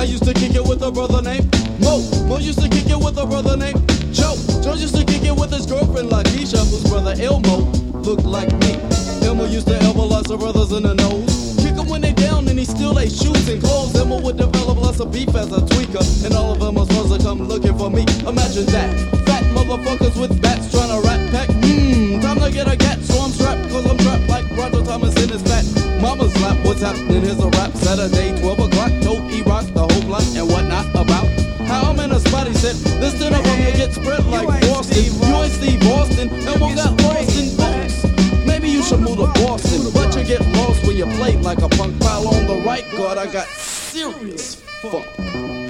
I used to kick it with a brother named Mo. Mo used to kick it with a brother named Joe. Joe used to kick it with his girlfriend Lakeisha, whose brother Elmo looked like me. Elmo used to elbow lots of brothers in the nose. Kick 'em when they down and he steal their shoes and clothes. Elmo would develop lots of beef as a tweaker, and all of them was supposed to come looking for me. Imagine that. Fat motherfuckers with bats trying to rat pack. Time to get a gat, so I'm strapped, cause I'm trapped like Roger Thomas in his fat mama's lap. What's happening? Here's a rap. Saturday, 12 o'clock, dope, E-rock, the whole block, and whatnot about how I'm in a spot. He said, this dinner from you get spread like Boston. You ain't Steve Austin, and we got lost in books. Maybe you should move to Boston, but you get lost when you play like a punk pile on the right guard. I got serious funk.